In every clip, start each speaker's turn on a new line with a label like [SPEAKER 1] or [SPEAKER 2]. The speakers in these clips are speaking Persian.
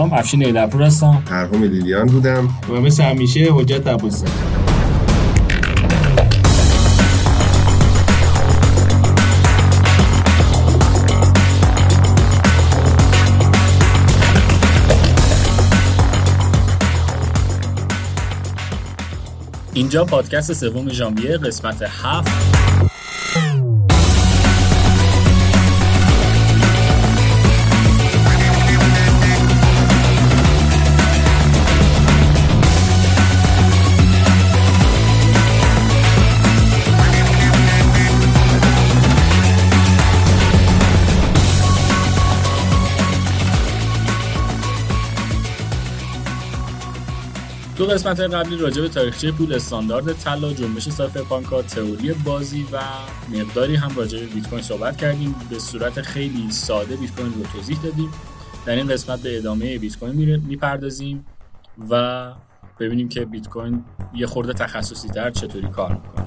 [SPEAKER 1] سلام، افشین ایدرپور هستم.
[SPEAKER 2] پرهام لیلیان بودم
[SPEAKER 3] و مثل همیشه حجت عباسی.
[SPEAKER 1] اینجا پادکست سوم ژانویه قسمت 7. تو قسمت قبلی راجع به تاریخچه پول استاندارد طلا، جنبش سایبرپانک، تئوری بازی و مقداری هم راجع به بیت کوین صحبت کردیم. به صورت خیلی ساده بیت کوین رو توضیح دادیم. در این قسمت به ادامه بیت کوین میپردازیم و ببینیم که بیت کوین یه خورده تخصصی تر چطوری کار میکنه.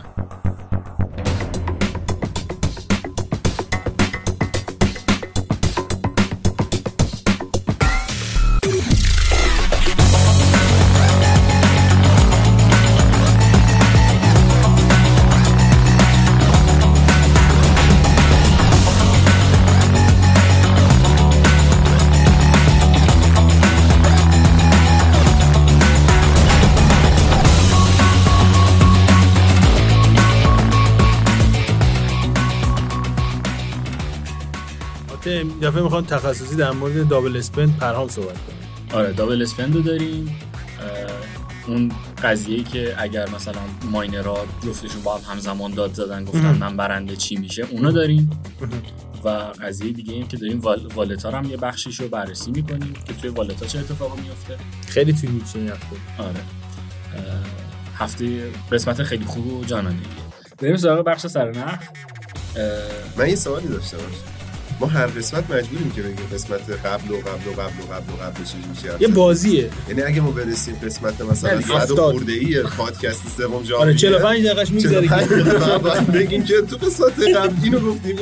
[SPEAKER 3] دفعه میخوام تخصصی در مورد دابل اسپند پرهام صحبت کنم.
[SPEAKER 1] آره، دابل اسپند رو داریم. اون قضیه‌ای که اگر مثلا ماینرها جفتشون با هم همزمان داد زدن گفتن من برنده چی میشه، اونو داریم. و قضیه دیگه این که داریم والتا رو هم یه بخشیش رو بررسی میکنیم که توی والتا چه اتفاقی میفته.
[SPEAKER 3] خیلی توی میچینی هفته.
[SPEAKER 1] آره، هفته قسمت خیلی خوب و جانانه. بریم سراغ بخش سرنخ.
[SPEAKER 2] من یه سوالی داشتم. ما هر قسمت مجبوریم که بگیم قسمت قبل چی میشه.
[SPEAKER 3] یه بازیه.
[SPEAKER 2] یعنی اگه ما برسیم قسمت مثلا 100 خورده‌ای پادکست سوم جا
[SPEAKER 3] 45 دقیقه‌اش میگذره
[SPEAKER 2] بعد بگیم که تو قسمت قبل اینو گفتیم.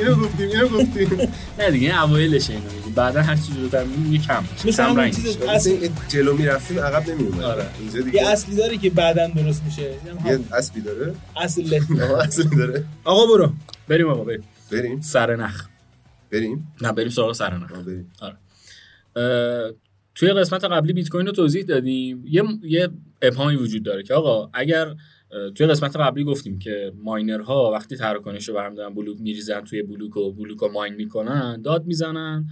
[SPEAKER 3] نه
[SPEAKER 1] دیگه اوایلش اینو میگیم، بعدا هر چیزی رو در میگیم کم
[SPEAKER 3] مثلا چیز
[SPEAKER 2] جلو میرفتیم عقب نمیومد.
[SPEAKER 3] آره. اینجا دیگه یه اصلی داره که بعداً درست میشه.
[SPEAKER 2] یه اصلی داره.
[SPEAKER 3] اصلی داره. آقا برو.
[SPEAKER 1] بریم سرنخ. بریم سراغ سرنخ. آره. توی قسمت قبلی بیت کوین رو توضیح دادیم. یه ابهامی وجود داره که آقا اگر توی قسمت قبلی گفتیم که ماینرها وقتی تراکنش رو برام دارن بلوک میریزن توی بلوک رو ماین میکنن، داد میزنن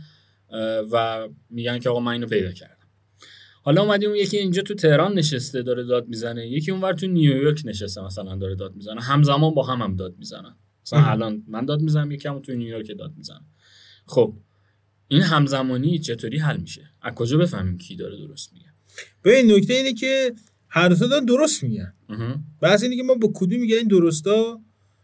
[SPEAKER 1] و میگن که آقا من اینو پیدا کردم. حالا اومدیم یکی اینجا تو تهران نشسته داره داد میزنه، یکی اونور تو نیویورک نشسته مثلا داره داد میزنه، همزمان با هم داد میزنن. مثلا الان من داد میزنم، یکی هم تو نیویورک داد میزنه. خب این همزمانی چطوری حل میشه؟ از کجا بفهمیم کی داره درست میگه؟
[SPEAKER 3] ببین نکته اینه که هر دو تا دارن درست میگن. بحث اینه که ما با کدوم میگن این درستا،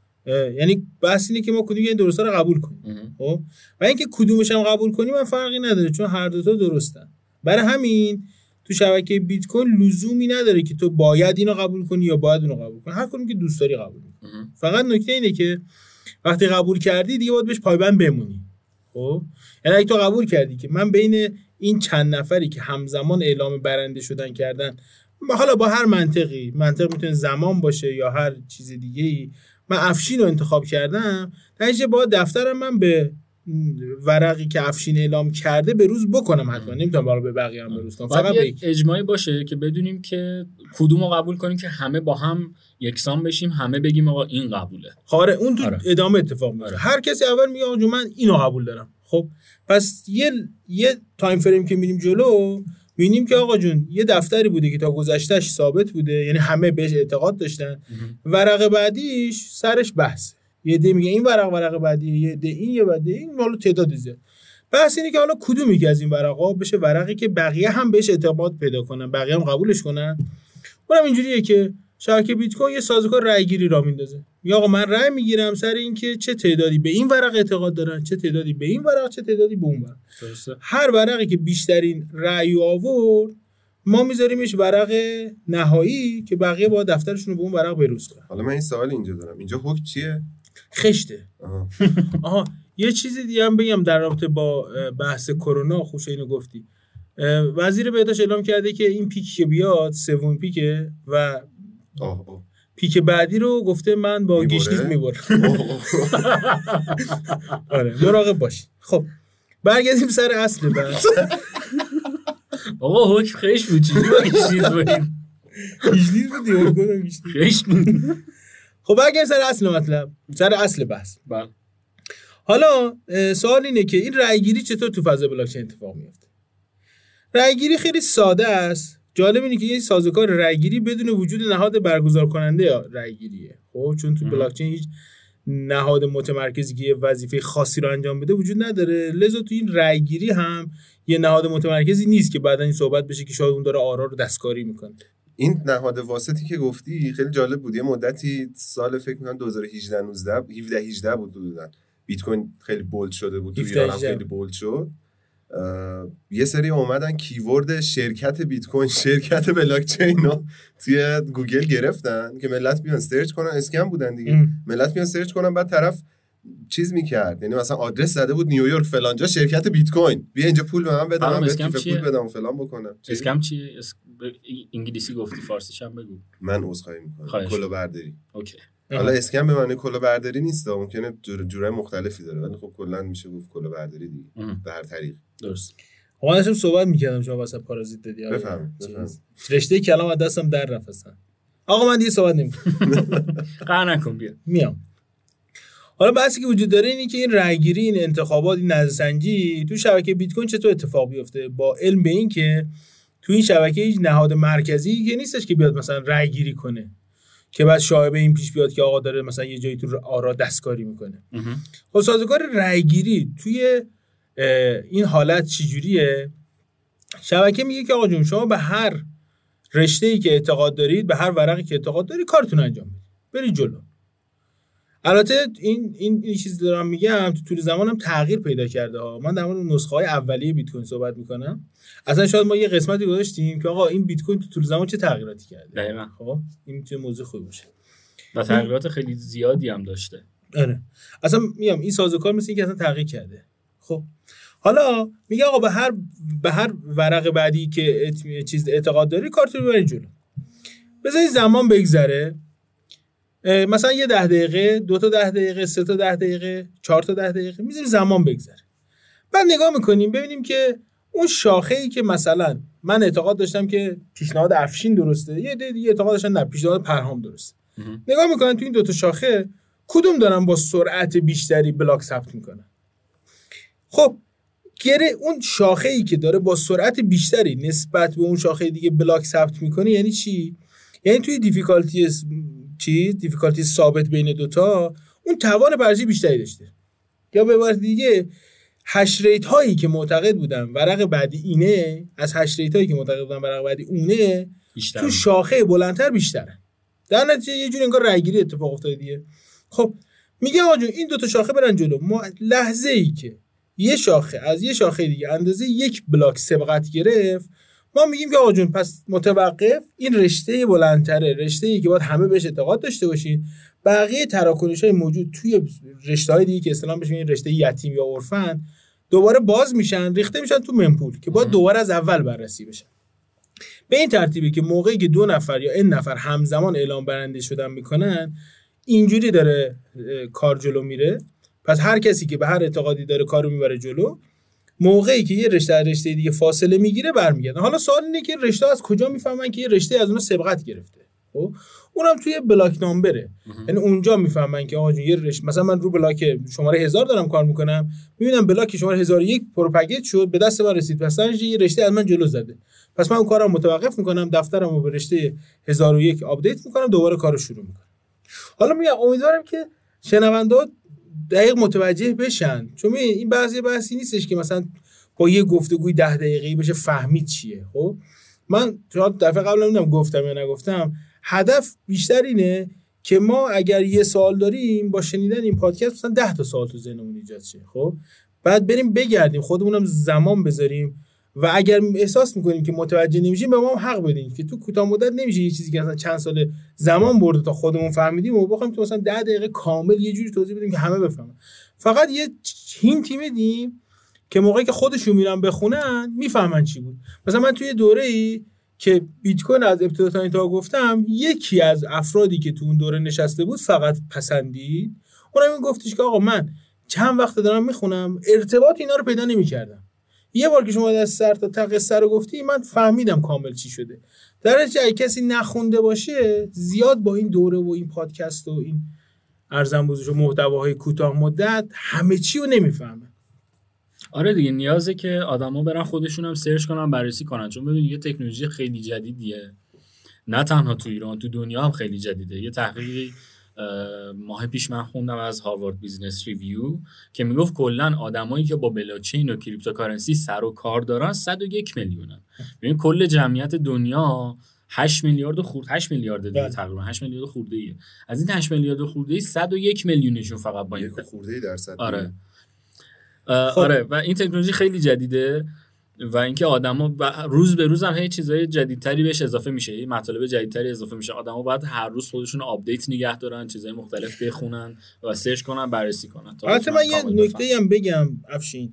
[SPEAKER 3] یعنی بحث اینه که ما کدوم میگن این درستا رو قبول کنیم. خب و اینکه کدومش هم قبول کنیم من فرقی نداره، چون هر دو تا درستن. برای همین تو شبکه بیت کوین لزومی نداره که تو باید اینو قبول کنی یا باید اونو قبول کنی، هر کدومی که دوست داری قبول کنی. فقط نکته اینه که وقتی قبول کردی دیگه باید بهش پایبند بمونی. خب یعنی اگه تو قبول کردی که من بین این چند نفری که همزمان اعلام برنده شدن کردن، حالا با هر منطقی، منطق میتونه زمان باشه یا هر چیز دیگه‌ای، من افشین رو انتخاب کردم، نتیجه با دفترم من به ورقی که افشین اعلام کرده به روز بکنم. حتما نمیتونم بالا به بقیه هم به روز کنم.
[SPEAKER 1] فقط اجماعی باشه که بدونیم که کدومو قبول کنیم که همه با هم یکسان بشیم، همه بگیم آقا این قبوله.
[SPEAKER 3] آره اون تو ادامه اتفاق میفته. هر کسی اول میگه آقا من اینو قبول دارم. خب پس یه تایم فریم که میریم جلو میبینیم که آقا جون یه دفتری بوده که تا گذشتهش ثابت بوده، یعنی همه بهش اعتقاد داشتن. ورقه بعدیش سرش بحث، یه عده میگه این ورقه بعدیه، یه عده این، یه عده این، حالا تعداد زیاد. بحث اینه که حالا کدوم یکی از این ورقا بشه ورقی که بقیه هم بهش اعتماد پیدا کنن، بقیه هم قبولش کنن. اونم اینجوریه که شبکه بیت کوین یه سازوکار رأی گیری را میندازه. میگه آقا من رأی میگیرم سر این که چه تعدادی به این ورق اعتقاد دارن، چه تعدادی به این ورق، چه تعدادی به اون ورق. هر ورقی که بیشترین رأی آورد ما میذاریمش ورق نهایی که بقیه با دفترشون رو به اون ورق بروز کنن.
[SPEAKER 2] حالا من این سوال اینجا دارم، اینجا حکم چیه؟
[SPEAKER 3] خشته. آها یه چیزی دیگه هم بگم در رابطه با بحث کرونا، خوش اینو گفتی. وزیر بهداشت اعلام کرده که این پیک که بیاد سوم پیکه و پیک بعدی رو گفته من با گشنیز میبرم. آره مراقب باشید. خب برگردیم سر اصل بحث.
[SPEAKER 1] آقا حکم خیش بود چیزی با گشنیز بریم.
[SPEAKER 3] گشنیز بود دیگه گفتم
[SPEAKER 1] خیش بود.
[SPEAKER 3] خب برگردیم سر اصل مطلب، سر اصل بحث.
[SPEAKER 1] بله.
[SPEAKER 3] حالا سوال اینه که این رأیگیری چطور تو فضای بلاکچین اتفاق میفته؟ رأیگیری خیلی ساده است. جالب اینه که این سازوکار رأیگیری بدون وجود نهاد برگزار کننده رأیگیریه. خب چون تو بلاکچین هیچ نهاد متمرکزی که یه وظیفه خاصی رو انجام بده وجود نداره، لذا تو این رأیگیری هم یه نهاد متمرکزی نیست که بعداً این صحبت بشه که شاید اون داره آرا رو دستکاری میکنه.
[SPEAKER 2] این نهاد واسطی که گفتی خیلی جالب بود. یه مدتی سال فکر می‌کنم 2018 18 بود حدوداً بیت کوین خیلی بولد شده بود، تو ایران هم خیلی بولد شد. یه سری اومدن کیورد شرکت بیت کوین، شرکت بلاکچین رو توی گوگل گرفتن که ملت بیان سرچ کنن، اسکم بودن دیگه. ملت بیان سرچ کنن، بعد طرف چیز میکرد، یعنی مثلا آدرس زده بود نیویورک فلانجا شرکت بیت کوین، بیا اینجا پول به من بده، من بهت پول بدم فلان بکنم.
[SPEAKER 1] اسکم چیه؟ انگلیسی گفتی، فارسیش هم بگو.
[SPEAKER 2] من عذرخواهی میکنم. کلاهبرداری.
[SPEAKER 1] اوکی.
[SPEAKER 2] حالا اسکم به معنی کلاهبرداری نیست، ممکنه جورای مختلفی داره، ولی خب کلا میشه گفت کلاهبرداری دیگه به هر طریق.
[SPEAKER 3] درست. ما داشتم صحبت میکردم شما واسه پارازیت دادی.
[SPEAKER 2] بفهم.
[SPEAKER 3] رشته کلام از دستم در رفت اصلا. آقا من دیگه صحبت نمیکنم.
[SPEAKER 1] قهر نکن بیا.
[SPEAKER 3] میام. حالا بحثی که وجود داره اینه که این رأیگیری، این انتخابات، این نظرسنجی تو شبکه بیت کوین چطور اتفاق بیفته، با علم به این که تو این شبکه هیچ نهاد مرکزی که نیستش که بیاد مثلا رأیگیری کنه که بعد شایبه این پیش بیاد که آقا داره مثلا یه جایی تو آرا دستکاری میکنه. خب سازوکار رأیگیری توی این حالت چجوریه؟ شبکه میگه که آقا جون شما به هر رشته‌ای که اعتقاد دارید، به هر ورقی که اعتقاد دارید کارتون انجام بدید، برید جلو. البته این چیزی دارم میگم تو طول زمانم تغییر پیدا کرده ها. من در مورد نسخه‌های اولیه بیت کوین صحبت میکنم. اصلا شاید ما یه قسمتی گذاشتیم که آقا این بیت کوین تو طول زمان چه تغییراتی کرده.
[SPEAKER 1] دقیقاً.
[SPEAKER 3] خب این میتونه موضوع خوبی باشه.
[SPEAKER 1] و تغییرات خیلی زیادی هم داشته.
[SPEAKER 3] آره. اصلا میگم این سازوکار مثل اینکه اصلا تغییر کرده. خب حالا میگه آقا به هر ورق بعدی که چیز اعتقاد داری کارتون رو برید جلو. بذارید زمان بگذره. مثلا یه 10 دقیقه، 2 تا 10 دقیقه، 3 تا 10 دقیقه، 4 تا 10 دقیقه میذاریم زمان بگذره. بعد نگاه میکنیم ببینیم که اون شاخه‌ای که مثلا من اعتقاد داشتم که پیشنهاد افشین درسته، یه دیگه اعتقاد داشتن نه پیشنهاد پرهام درسته. نگاه میکنن تو این 2 تا شاخه کدوم دارن با سرعت بیشتری بلاک ثبت میکنن. خب اون شاخه‌ای که داره با سرعت بیشتری نسبت به اون شاخه دیگه بلاک ثبت میکنه یعنی چی؟ یعنی توی دیفیکالتی ثابت بین دوتا اون توان بررسی بیشتری داشته. یا به عبارت دیگه هش ریت هایی که معتقد بودن ورق بعدی اینه از هش ریت هایی که معتقد بودن ورق بعدی اونه بیشتر. تو شاخه بلندتر بیشتره. در نتیجه یه جور انگار رأیگیری اتفاق افتاده دیگه. خب میگه آقا جون این 2 تا شاخه برن جلو. لحظه ای که یه شاخه از یه شاخه دیگه اندازه 1 بلاک سبقت گرفت، ما میگیم که آقا جون پس متوقف، این رشته بلندتره، رشته‌ای که باید همه بهش اعتقاد داشته باشین. بقیه تراکنش‌های موجود توی رشته‌های دیگه که اصطلاحاً بهش میگن رشته یتیم یا عرفن دوباره باز میشن، ریخته میشن تو ممپول که باید دوباره از اول بررسی بشن. به این ترتیبی که موقعی که 2 نفر یا n نفر همزمان اعلام برنده شدن میکنن اینجوری داره کار جلو میره. پس هر کسی که به هر اعتقادی داره کارو میبره جلو. موقعی که یه رشته از رشته دیگه فاصله میگیره برمیگردن. حالا سوال اینه که رشته از کجا میفهمن که یه رشته از اونها سبقت گرفته؟ خب اونم توی بلاک نامبره. یعنی اونجا میفهمن که آقا جون یه رشته، مثلا من رو بلاک شماره 1000 دارم کار میکنم، میبینم بلاک شماره 1001 پروپاگیت شد، به دست من رسید، پس یه رشته از من جلو زده. پس من اون کارم متوقف میکنم، دفترمو به رشته 1001 آپدیت میکنم، دوباره کارو شروع میکنم. حالا میگم امیدوارم که شنوندا دقیق متوجه بشن، چون این بحثی نیستش که مثلا با یه گفتگوی 10 دقیقه‌ای بشه فهمید چیه. خب من دفعه قبل نمیدونم گفتم یا نگفتم، هدف بیشتر اینه که ما اگر یه سوال داریم با شنیدن این پادکست مثلا 10 تا سوال تو ذهنمون ایجاد شه. خب بعد بریم بگردیم، خودمونم زمان بذاریم و اگر احساس میکنیم که متوجه نمیشیم به ما هم حق بدین که تو کوتاه مدت نمیشه یه چیزی که مثلا چند سال زمان برده تا خودمون فهمیدیم و بخوایم تو مثلا 10 دقیقه کامل یه جوری توضیح بدیم که همه بفهمن. فقط یه هینتی بدیم که موقعی که خودشون میرن بخونن میفهمن چی بود. مثلا من توی دوره‌ای که بیت کوین از ابتدا تا انتها گفتم، یکی از افرادی که تو اون دوره نشسته بود فقط پسندید، اونم این گفتش که آقا من چند وقت دارم میخونم، ارتباط اینا رو پیدا نمی‌کردم. یه بار که شما از سر تا ته قصه رو گفتی من فهمیدم کامل چی شده. در نتیجه اگه کسی نخونده باشه زیاد با این دوره و این پادکست و این ارزم بزرگ محتواهای کوتاه مدت همه چی رو نمیفهمه.
[SPEAKER 1] آره دیگه، نیازه که آدما برن خودشون هم سرچ کنن، بررسی کنن، چون ببین یه تکنولوژی خیلی جدیدیه، نه تنها تو ایران، تو دنیا هم خیلی جدیده. یه تحقیقی ماه پیش من خوندم از هاروارد بیزنس ریویو که میگفت کلا آدمایی که با بلاکچین و کریپتوکارنسی سر و کار دارن 101 میلیونن. ببین کل جمعیت دنیا 8 میلیارد خورده، 8 میلیارد دیگه تقریبا 8 میلیارد خورده ایه. از این 8 میلیارد خورده ای 101 میلیونشون فقط با این
[SPEAKER 2] خورده ای درصد.
[SPEAKER 1] آره. آره و این تکنولوژی خیلی جدیده و اینکه آدما روز به روز هم هی چیزای جدیدتری بهش اضافه میشه، این مطالب جدیدتری اضافه میشه. آدما باید هر روز خودشون آپدیت نگه دارن، چیزای مختلف بخونن و سرچ کنن، بررسی کنن.
[SPEAKER 3] البته من یه نکته‌ای هم بگم افشین،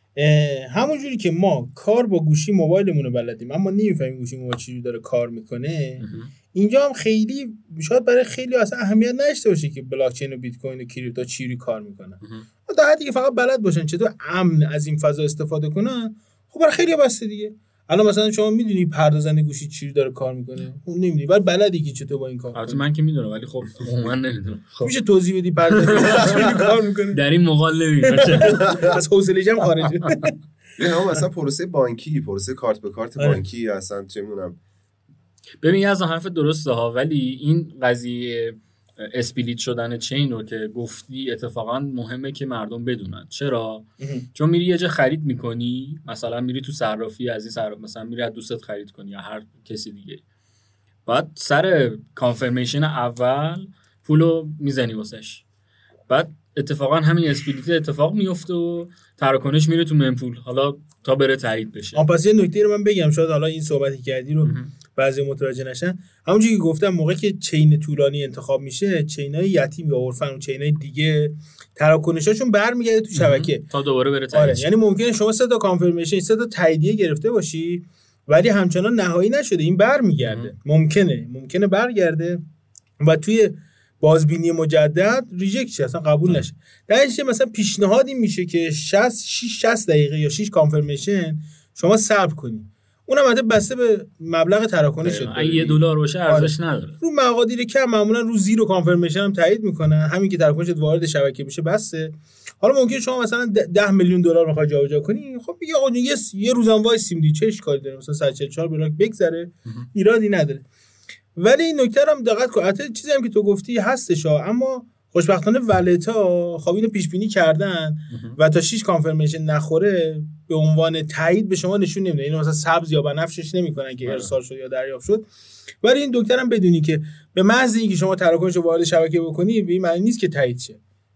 [SPEAKER 3] همونجوری که ما کار با گوشی موبایلمون رو بلدیم اما نمی‌فهمیم گوشی موبایل چجوری داره کار میکنه، اینجا هم خیلی شاید برای خیلی اصلا اهمیت نداشته باشه که بلاکچین و بیت کوین و کریپتو چجوری کار میکنن. تا حدی که فقط بلد باشن چطور امن از این فضا استفاده کنن، خب برای خیلی بسته دیگه. الان مثلا شما میدونی پردازنده گوشی چجوری داره کار میکنه؟ اون نمیدونی، ولی بلدی که چطور با این کار.
[SPEAKER 1] البته من که میدونم ولی خب عموما نمیدونم.
[SPEAKER 3] خب میشه توضیح بدی پردازنده چجوری کار میکنه؟
[SPEAKER 1] در این مقال نمیشه.
[SPEAKER 3] از حوصله جمع خارجه.
[SPEAKER 2] اینا مثلا پروسه بانکی، پروسه کارت به کارت بانکی اصلا چه میدونم.
[SPEAKER 1] ببین از حرف درسته ها، ولی این قضیه اسپلیت شدن چین رو که گفتی اتفاقا مهمه که مردم بدونن. چرا؟ چون میری یه جا خرید میکنی، مثلا میری تو صرافی، از این صراف مثلا میری از دوستت خرید کنی یا هر کسی دیگه، بعد سر کانفرمیشن اول پولو میزنی واسش، بعد اتفاقا همین اسپلیت اتفاق میفته و تراکنش میره تو منپول، حالا تا بره تایید بشه.
[SPEAKER 3] پس یه نکته رو من بگم، شاید حالا این صحبتی کردی رو بعضی متوجه نشن. همونجوری که گفتم موقعی که چین طولانی انتخاب میشه، چینای یتیم یا عرفن و چینای دیگه تراکنشاشون برمیگرده تو شبکه
[SPEAKER 1] تا دوباره بره تایید.
[SPEAKER 3] یعنی ممکنه شما 3 تا کانفرمیشن، 3 تا تاییدیه گرفته باشی ولی همچنان نهایی نشده، این برمیگرده. ممکنه برگرده و توی بازبینی مجدد ریجکت شه، اصلا قبول نشه. در نتیجه مثلا پیشنهاد این میشه که 60 دقیقه یا 6 کانفرمیشن شما صبر کنی. اونم البته بسته به مبلغ تراکنش شده.
[SPEAKER 1] اگه $1 باشه ارزش نداره.
[SPEAKER 3] رو مقادیر کم معمولا رو زیرو کانفرمیشن هم تایید میکنن، همین که تراکنشت وارد شبکه بشه بسه. حالا ممکنه شما مثلا $10 میلیون میخوای جابجا کنی، خب بگی آقا یه روزم وایسیم دی، چه اشکالی داره، مثلا 144 بلاک بگذره، ایرادی نداره. ولی این نکته هم دقت کن، البته چیزی هم که تو گفتی هستش، اما خوشبختانه ولتا خب اینو پیش بینی کردن و تا 6 کانفرمیشن نخوره به عنوان تایید به شما نشون نمیده، اینو مثلا سبز یا بنفشش نمیکنن که ارسال شد یا دریافت شد. ولی این دکترم بدونی که به محض اینکه شما تراکنش رو وارد شبکه بکنی به این معنی نیست که تایید شه،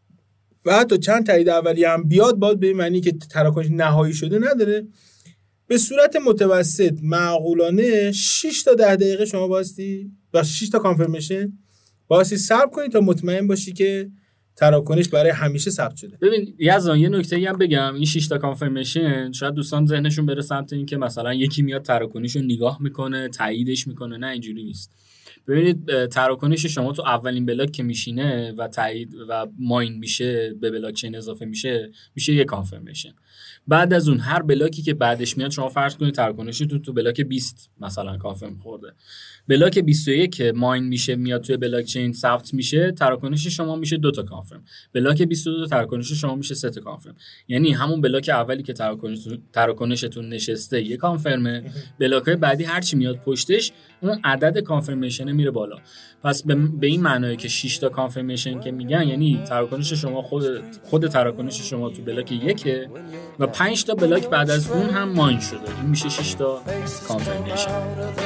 [SPEAKER 3] و حتی چند تایید اولیه هم بیاد باید به این معنی که تراکنش نهایی شده نداره. به صورت متوسط معقولانه 6 تا 10 دقیقه شما باستی با 6 تا کانفرمیشن واسه صبر کنید تا مطمئن باشی که تراکنش برای همیشه ثبت شده.
[SPEAKER 1] ببین یزدان یه نکته‌ای هم بگم، این 6 تا کانفرمیشن شاید دوستان ذهنشون بره سمت این که مثلا یکی میاد تراکنشو نگاه میکنه تاییدش میکنه، نه اینجوری نیست. ببینید تراکنش شما تو اولین بلاک که میشینه و تایید و ماین میشه به بلاکچین اضافه میشه یه کانفرمیشن. بعد از اون هر بلاکی که بعدش میاد شما فرض کنید تراکنشتون تو بلاک 20 مثلا کانفرم خورده، بلاک 21 که ماین میشه میاد توی بلاکچین ثبت میشه، تراکنش شما میشه 2 تا کانفرم. بلاک 22 تراکنش شما میشه 3 تا کانفرم. یعنی همون بلاک اولی که تراکنشتون نشسته یک کانفرمه، بلاک‌های بعدی هر چی میاد پشتش اون عدد کانفرمیشن میره بالا. پس به این معنیه که 6 تا کانفرمیشن که میگن یعنی تراکنش شما خود تراکنش شما تو بلاک 1 و 5 تا بلاک بعد از اون هم ماین شده، این میشه 6 تا کانفرمیشن.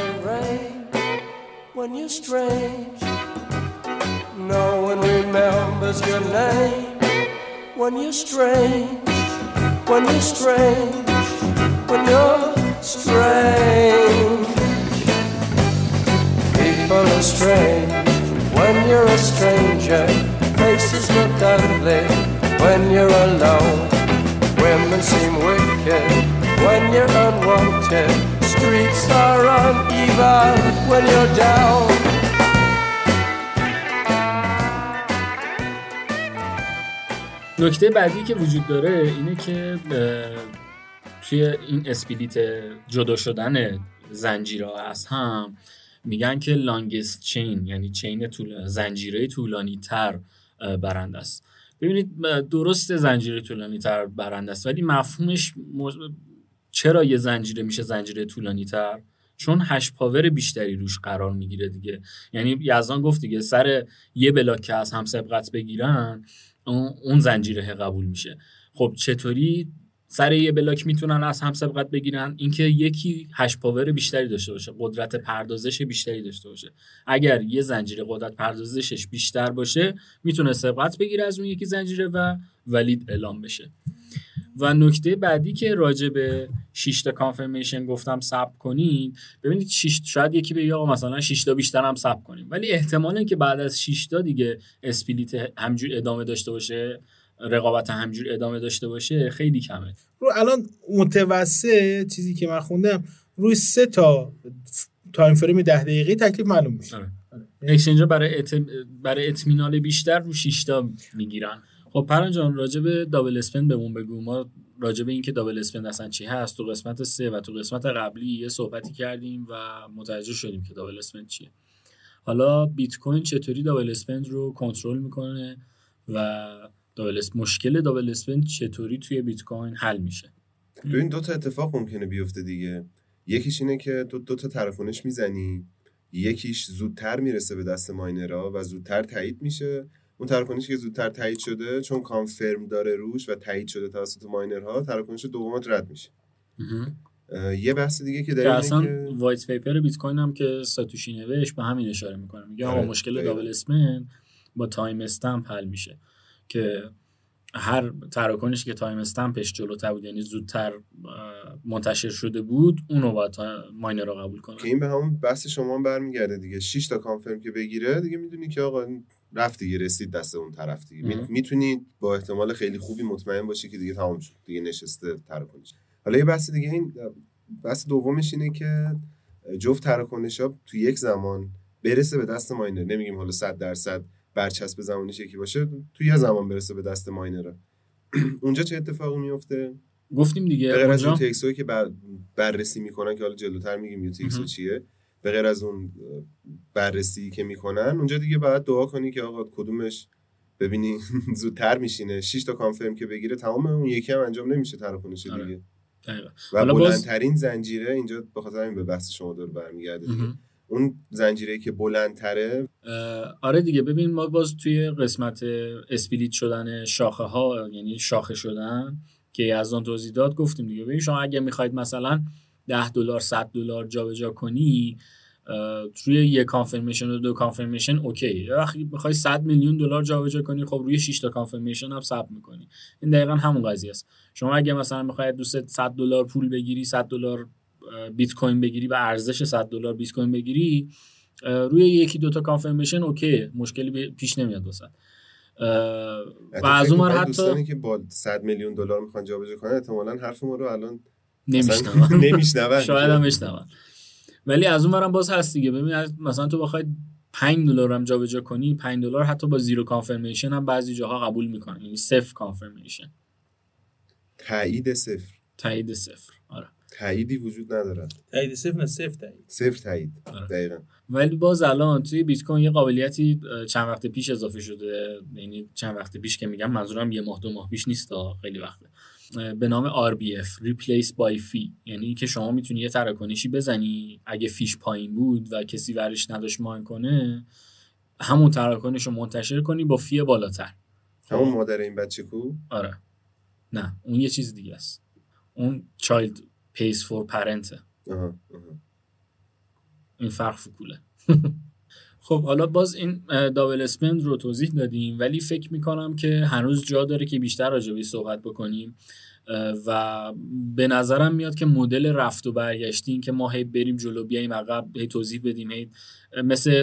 [SPEAKER 1] When you're strange, no one remembers your name. When you're strange, when you're strange, when you're strange. People are strange when you're a stranger. Faces look ugly when you're alone. women seem wicked when you're unwanted. Streets are uneven when you're down. نکته بعدی که وجود داره اینه که توی این اسپلیت جدا شدن زنجیرها از هم میگن که لانگست چین، یعنی چین زنجیره طولانی تر برنده است. ببینید درست زنجیره طولانی تر برنده است، ولی مفهومش چرا یه زنجیره میشه زنجیره طولانی تر؟ چون هش پاور بیشتری روش قرار میگیره دیگه. یعنی یزدان گفت دیگه سر یه بلاک که از هم سبقت بگیرن اون زنجیره قبول میشه. خب چطوری سر یه بلاک میتونن از هم سبقت بگیرن؟ اینکه یکی هش پاور بیشتری داشته باشه، قدرت پردازش بیشتری داشته باشه. اگر یه زنجیره قدرت پردازشش بیشتر باشه میتونه سبقت بگیره از اون یکی زنجیره و ولید اعلام بشه. و نکته بعدی که راجع به 6 تا کانفرمیشن گفتم ثبت کنین، ببینید 6 شاید یکی بگه آقا مثلا 6 تا بیشتر هم ثبت کنیم، ولی احتمال اینکه بعد از 6 تا دیگه اسپلیت همجور ادامه داشته باشه، رقابت همجور ادامه داشته باشه خیلی کمه.
[SPEAKER 3] رو الان متوسط چیزی که من خوندم روی 3 تا تایم فریم 10 دقیقه‌ای تکلیف معلوم میشه.
[SPEAKER 1] اکسچنج‌ها برای اطمینان بیشتر رو 6 تا میگیرن. خب پران جان راجع به دابل اسپند بهمون بگو. ما راجع به این که دابل اسپند اصلا چی هست تو قسمت 3 و تو قسمت قبلی یه صحبتی کردیم و متوجه شدیم که دابل اسپند چیه. حالا بیت کوین چطوری دابل اسپند رو کنترل میکنه و مشکل دابل اسپند چطوری توی بیت کوین حل میشه؟
[SPEAKER 2] ببین دو تا اتفاق ممکنه بیفته دیگه. یکیش اینه که دو تا تراکنش میزنی، یکیش زودتر میرسه به دست ماینرها و زودتر تایید میشه. اون تراکنشی که زودتر تایید شده چون کانفرم داره روش و تایید شده توسط ماینرها، تراکنش دومت رد میشه. یه بحث دیگه که داریم
[SPEAKER 1] اصلا وایت پیپر بیت کوین هم که ساتوشی نوشت به همین اشاره میکنه، میگه آقا مشکل دابل اسپند با تایم استمپ حل میشه که هر تراکنشی که تایم استمپش جلوتر بود، یعنی زودتر منتشر شده بود، اونو باید ماینرها قبول کنه.
[SPEAKER 2] که این به همون بحث شما برمیگرده دیگه. 6 تا کانفرم که بگیره دیگه میدونی که آقا رفت دیگه، رسید دست اون طرف دیگه. میتونید با احتمال خیلی خوبی مطمئن باشی که دیگه تمام شد، دیگه نشسته تراکنش. حالا یه بحث دیگه، این بحث دومش اینه که جفت تراکنش‌ها تو یک زمان برسه به دست ماینر. نمیگیم حالا 100% برچسب زمانش یکی باشه، تو یه زمان برسه به دست ماینر. اونجا چه اتفاقی میفته؟
[SPEAKER 1] گفتیم دیگه
[SPEAKER 2] به غیر از UTXO که بررسی میکنن که حالا جلوتر میگیم UTXO چیه، به غیر از اون بررسی که میکنن اونجا دیگه باید دعا کنی که آقا کدومش ببینی زودتر میشینه. 6 تا کانفرم که بگیره تمام، اون یکی هم انجام نمیشه تراکنش دیگه. و بلندترین زنجیره اینجا به خاطر همین به بحث شما دور برمیگرده دیگه. اون زنجیره که بلندتره.
[SPEAKER 1] آره دیگه. ببین ما باز توی قسمت اسپلیت شدن شاخه ها، یعنی شاخه شدن که از اون توضیح داد، گفتیم دیگه ببین شما اگه میخواید مثلا $10 $100 جابجا کنی روی یک کانفرمیشن و 2 کانفرمیشن اوکی. وقتی میخوای $100 میلیون جابجا کنی، خب روی 6 تا کانفرمیشن هم ثبت میکنی. این دقیقاً همون قضیه است. شما اگه مثلا میخواید دوست $100 پول بگیری، $100 بیت کوین بگیری و ارزش $100 بیت کوین بگیری، روی 1-2 تا کانفرمیشن اوکی، مشکلی پیش نمیاد واسه. و از اون حتی
[SPEAKER 2] دوستانی که با $100 میلیون میخوان جابجا کنن احتمالاً حرف ما رو الان
[SPEAKER 1] نمیشنون. شاید هم بشنون. ولی از اون برم باز هست دیگه. ببین مثلا تو بخوای $5 هم جابجا کنی، $5 حتی با 0 کانفرمیشن هم بعضی جاها قبول میکنن، یعنی 0 کانفرمیشن.
[SPEAKER 2] تایید 0.
[SPEAKER 1] آره.
[SPEAKER 2] تاییدی وجود نداره.
[SPEAKER 3] تایید 0 نه 0 تایید.
[SPEAKER 2] 0 تایید. دقیقاً.
[SPEAKER 1] ولی باز الان توی بیت کوین یه قابلیتی چند وقت پیش اضافه شده، یعنی چند وقت پیش که میگم منظورم 1 ماه 2 ماه پیش نیست، خیلی وقته، به نام RBF Replace by Fee. یعنی که شما میتونی یه تراکنشی بزنی، اگه فیش پایین بود و کسی ورش نداشت ماین کنه، همون تراکنش رو منتشر کنی با فی بالاتر.
[SPEAKER 2] همون مادر این بچه کو؟
[SPEAKER 1] آره. نه اون یه چیز دیگه است. اون child pays for parent. این فرق فکوله. خب حالا باز این دابل اسپند رو توضیح دادیم، ولی فکر میکنم که هنوز جا داره که بیشتر راجعش صحبت بکنیم و به نظرم میاد که مدل رفت و برگشتی، این که ما هی بریم جلو بیایم عقب، هی توضیح بدیم، هی مثل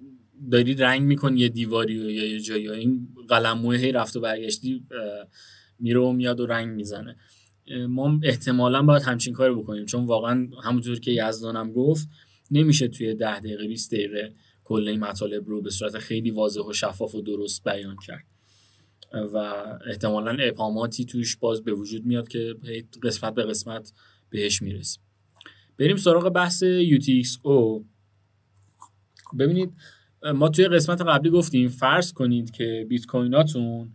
[SPEAKER 1] داری رنگ میکنی یه دیواری یا یه جایی، این قلمموه هی رفت و برگشتی میره و میاد و رنگ میزنه. ما احتمالاً باید همچین کاری بکنیم، چون واقعا همونطور که یزدانم گفت نمیشه توی 10 دقیقه 20 دقیقه کل این مطالب رو به صورت خیلی واضح و شفاف و درست بیان کرد و احتمالاً ابهاماتی توش باز به وجود میاد که قسمت به قسمت بهش میرسیم. بریم سراغ بحث UTXO. ببینید ما توی قسمت قبلی گفتیم فرض کنید که بیت کویناتون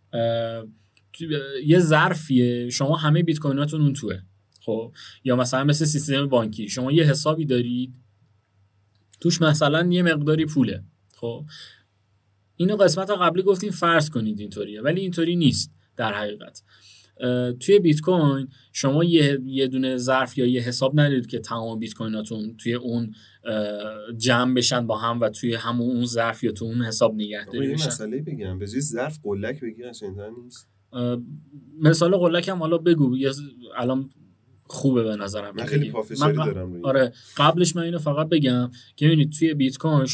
[SPEAKER 1] یه ظرفیه، شما همه بیت کویناتون اون توه، خب یا مثلا مثل سیستم بانکی شما یه حسابی دارید توش مثلا یه مقداری پوله. خب اینو قسمت قبلی گفتیم فرض کنید اینطوریه، ولی اینطوری نیست در حقیقت. توی بیت کوین شما یه دونه ظرف یا یه حساب ندارید که تمام بیت کویناتون توی اون جمع بشن با هم و توی همون اون ظرف یا تو اون حساب نگهداری بشن.
[SPEAKER 2] یه مسئله بگم، به جای ظرف قلک بگیرن چندان نیست.
[SPEAKER 1] مثال قلک هم حالا بگو، الان خوبه به نظرم.
[SPEAKER 2] من خیلی پافشاری دارم روی.
[SPEAKER 1] آره قبلش من اینو فقط بگم که ببینید توی بیت کوین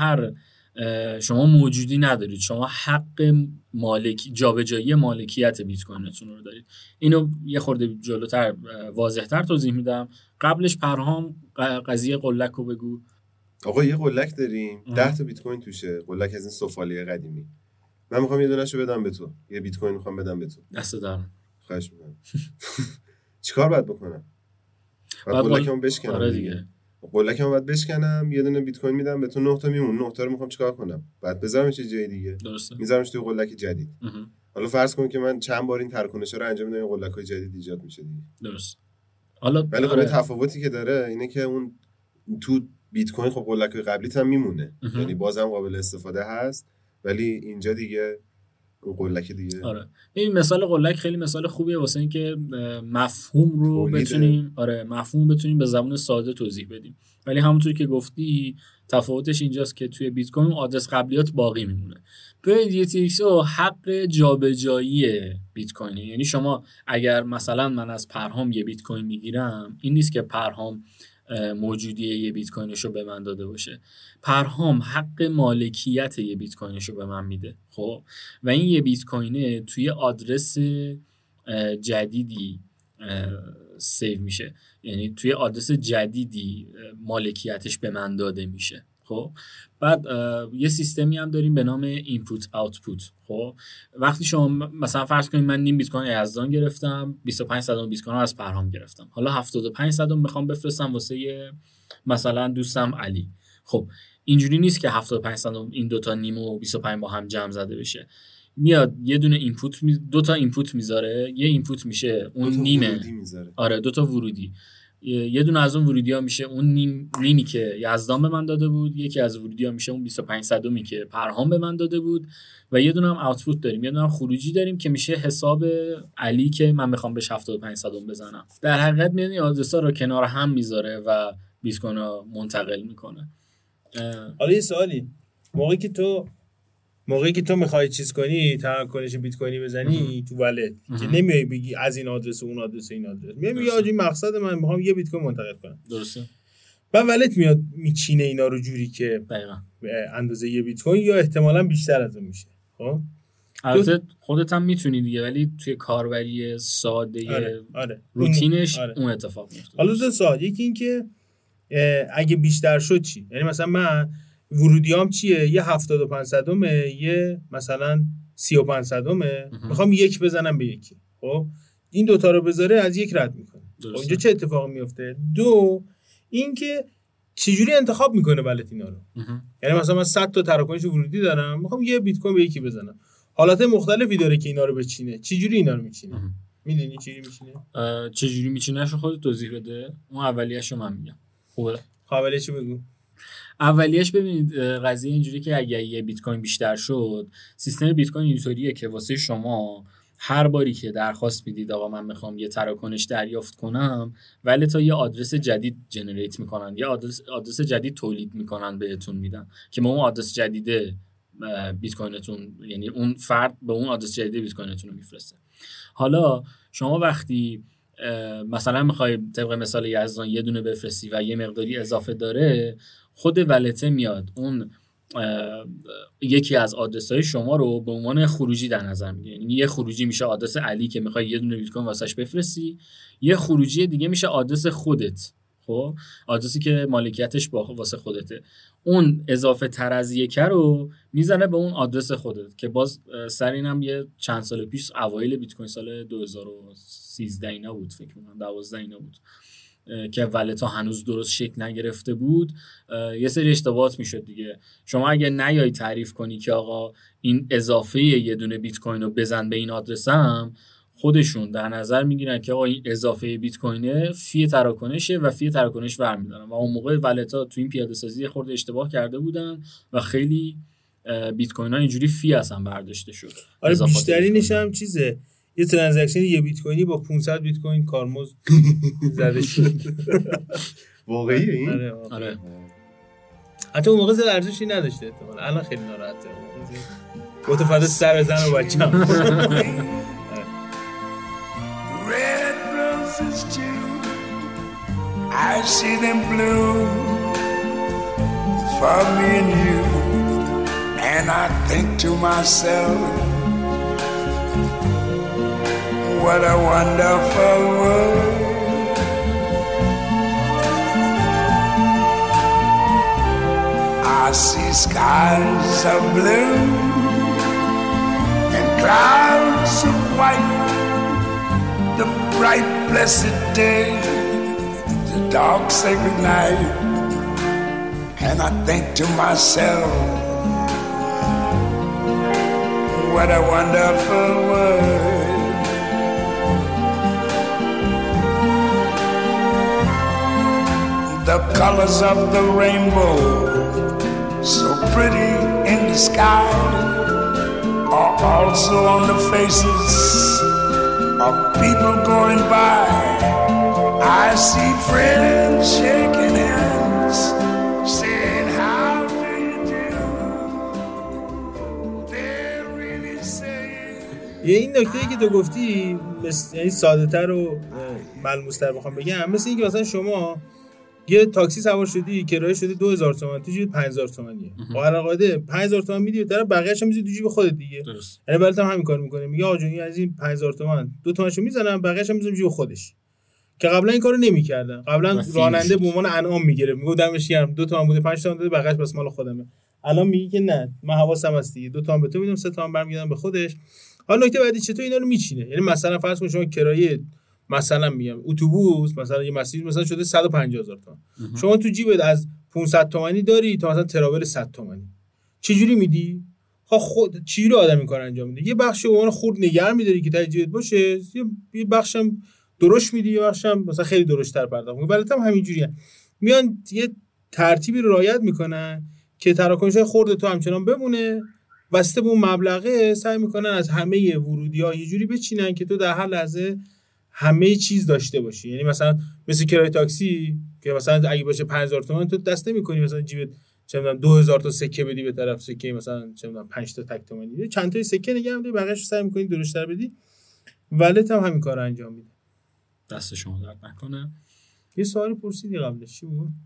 [SPEAKER 1] شما موجودی ندارید، شما حق جابجایی مالکیت بیت کوینتون رو دارید. اینو یه خورده جلوتر واضح‌تر توضیح میدم. قبلش پرهام قضیه قلک رو بگو.
[SPEAKER 2] آقا یه قلک داریم 10 تا بیت کوین توشه، قلک از این سفالی قدیمی. من میخوام یه دونهشو بدم به تو، یه بیت کوین میخوام بدم به تو.
[SPEAKER 1] دست دارم.
[SPEAKER 2] خواهش میکنم. چیکار باید بکنم؟ باید قلکمو بشکنم.
[SPEAKER 1] آره دیگه.
[SPEAKER 2] قلکمو باید بشکنم، یه دونه بیت کوین میدم به تو، 9 تا میمون، 9 تا رو میخوام چیکار کنم؟ بعد بذارمش یه جای دیگه.
[SPEAKER 1] درسته.
[SPEAKER 2] میذارمش توی قلک جدید. حالا فرض کن که من چند بار این تراکنشا رو انجام میدم، این قلک‌های جدید ایجاد میشه دیگه.
[SPEAKER 1] درست. حالا
[SPEAKER 2] ولی خب تفاوتی که داره اینه که اون تو بیت کوین خب قلک‌های قبلیت هم میمونه، یعنی بازم قابل استفاده هست، ولی اینجا دیگه قلک دیگه.
[SPEAKER 1] آره این مثال قلک خیلی مثال خوبیه واسه اینکه مفهوم رو بتونیم به زبان ساده توضیح بدیم. ولی همونطوری که گفتی تفاوتش اینجاست که توی بیت کوین آدرس قبلیات باقی میمونه. توی UTXO حق جابجایی بیت کوین، یعنی شما اگر مثلا من از پرهام یه بیت کوین میگیرم، این نیست که پرهام موجودی یه بیت کوینشو به من داده باشه، پرهام حق مالکیت یه بیت کوینشو به من میده. خب و این یه بیت کوینه توی آدرس جدیدی سیو میشه، یعنی توی آدرس جدیدی مالکیتش به من داده میشه. خب بعد یه سیستمی هم داریم به نام اینپوت آوتپوت. خب وقتی شما مثلا فرض کنید من نیم بیت کوین یزدان گرفتم، 25 صدم بیت کوین از پرهام گرفتم، حالا 75 صدم میخوام بفرستم واسه مثلا دوستم علی. خب اینجوری نیست که 75 صدم این دوتا نیم و 25 با هم جمع زده بشه، میاد یه دونه اینپوت دو تا اینپوت میذاره، یه اینپوت میشه اون نیمه، آره دو تا ورودی، یه دونه از اون ورودی‌ها میشه اون نیمی که یزدان به من داده بود، یکی از ورودی‌ها میشه اون 25 صدمی که پرهام به من داده بود و یه دونه هم آوتپوت داریم، یه دونه هم خروجی داریم که میشه حساب علی که من میخوام بهش 75 صدم بزنم. در حقیقت میاد این آدرس‌ها رو کنار هم میذاره و بیت کوین‌ها منتقل میکنه.
[SPEAKER 3] حالا یه سوالی، موقعی که تو میخوای چیز کنی، تراکنش بیت کوینی بزنی تو والت، که نمیای بگی از این آدرس اون آدرس این آدرس، میگی آجی مقصد من میخوام یه بیت کوین منتقل کنم.
[SPEAKER 1] درسته.
[SPEAKER 3] و والت میاد میچینه اینا رو جوری که
[SPEAKER 1] دقیقاً
[SPEAKER 3] به اندازه یه بیت کوین یا احتمالاً بیشتر از اون میشه. خب
[SPEAKER 1] البته خودت هم میتونی دیگه، ولی توی کاربری ساده روتینش اون اتفاق میفته.
[SPEAKER 3] حالا دو سوال، یکی این که اگه بیشتر شد چی؟ یعنی مثلا من ورودیام چیه؟ یه 75 صدمه، یه مثلا 35 صدمه، میخوام یک بزنم به یکی. خب این دوتا رو بذاره از یک رد میکنه. خب اینجا چه اتفاقی میفته؟ دو این که چجوری انتخاب میکنه والت اینا رو. یعنی مثلا من 100 تا تراکنش ورودی دارم، میخوام یه بیت کوین به یکی بزنم، حالات مختلفی داره که اینا رو بچینه. چجوری اینا رو میچینه؟ میدونی چجوری میچینه؟
[SPEAKER 1] چجوری میچینه شو خودت توضیح بده. اون اولیه‌شو من میگم. خوبه.
[SPEAKER 3] اولیه‌شو بگو.
[SPEAKER 1] اولیش ببینید قضیه اینجوری که اگه یه بیت کوین بیشتر شد، سیستم بیت کوین اینطوریه که واسه شما هر باری که درخواست میدید آقا من میخوام یه تراکنش دریافت کنم، ولی تا یه آدرس جدید جنریت میکنن، یه آدرس جدید تولید میکنن بهتون میدن که ما اون آدرس جدیده بیت کوینتون، یعنی اون فرد به اون آدرس جدید بیت کوینتون رو میفرسته. حالا شما وقتی مثلا میخوای طبق مثال یزدان یه دونه بفرستی و یه مقداری اضافه داره، خود ولته میاد اون یکی از آدرس‌های شما رو به عنوان خروجی در نظر میگیره. یعنی یه خروجی میشه آدرس علی که میخوای یه دونه بیت کوین واسش بفرستی، یه خروجی دیگه میشه آدرس خودت، خب آدرسی که مالکیتش واسه خودته. اون اضافه تر از یکه رو میزنه به اون آدرس خودت که باز سر اینم یه چند سال پیش اوایل بیت کوین سال 2013 اینا بود، فکر می‌کنم 12 اینا بود که ولتا هنوز درست شکل نگرفته بود، یه سری اشتباهات میشد دیگه. شما اگه نیای تعریف کنی که آقا این اضافه یه دونه بیت کوین رو بزن به این آدرسم، خودشون در نظر میگیرن که آقا این اضافه بیت کوینه فی تراکنشه و فی تراکنش برمی‌دارن و اون موقع ولتا تو این پیاده سازی خورده اشتباه کرده بودن و خیلی بیت کوین ها اینجوری فی اصلا برداشته شد.
[SPEAKER 3] آره بیشترینش هم چیزه، یه ترانزکشن یه بیت کوینی با 500 بیت کوین کارمزد زده شد.
[SPEAKER 2] واقعیه این؟
[SPEAKER 3] آره. حتی اون موقع زد ارزشی نداشته احتمالاً، الان خیلی ناراحته. با تو فدا سر زن و بچه‌م.
[SPEAKER 4] Red roses too, I see them bloom for me and you, and I think to myself, what a wonderful world. I see skies of blue and clouds of white, the bright blessed day, the dark sacred night, and I think to myself, what a wonderful world. The colors of the rainbow, so pretty in the sky, are also on the faces of people going by. I see friends shaking hands, saying how do you do. They're really saying.
[SPEAKER 3] یه این نکته‌ای که تو گفتی یعنی ساده‌تر و ملموس‌تر بخوام بگم، مثل اینکه مثلا شما یه تاکسی سوار شدی کرایه شده 2000 تومان، تو جیب 5000 تومانیه. با القاعده 5000 تومان میدی به طرف، بقیه‌اش هم میذاری تو جیب خودت دیگه. یعنی بالاتر هم همین کارو میکنه، میگه آقا جون از این 5000 تومان 2 تومانشو میزنم، بقیه‌اش هم میذارم جیب خودش. که قبلا این کارو نمی‌کردن. قبلا راننده به عنوان انعام میگیره، میگه دمش گرم 2 تومان بوده 5 تومان داده، بقیه‌اش بس مال خودمه. الان میگه که نه، من حواسم هست دیگه، 2 تومان به تو میدم، 3 تومان برمیگردم به خودش. حالا نکته بعدی چطور اینا رو میچینه؟ یعنی مثلا فرض کن شما کرایه مثلا میگم اتوبوس مثلا یه مسیر مثلا شده 150000 تومان، شما تو جیبت از 500 تومانی داری تا مثلا تراول 100 تومانی، چه جوری میدی؟ خود چی رو آدم این کار انجام میده؟ یه بخش اون خورد نگار می‌داری که تا جیبت باشه، یه بخشم درشت میدی، یه بخشم مثلا خیلی درشت‌تر پرداخت می‌کنی. البته هم همینجوریه، میان یه ترتیبی رو رعایت میکنن که تراکنش خورد تو همچنان بمونه، واسطه به اون مبلغه سعی میکنن از همه ورودی‌ها یه جوری بچینن که تو در هر لحظه همه چیز داشته باشی. یعنی مثلا مثل کرایه تاکسی که مثلا اگه باشه 5000 تومان تو دست نمی‌کنی، مثلا جیبت چه می‌دونم 2000 تا سکه بدی به طرف، سکه مثلا چه می‌دونم 5 تا تک تومانی، چند تا سکه نگه می‌داری، بقیه‌اش سعی می‌کنی درشت‌تر بدی. ولت هم همین کارو انجام میده.
[SPEAKER 1] دست شما درد نکنه.
[SPEAKER 3] یه سوالی پرسیدی قبلش چی بود؟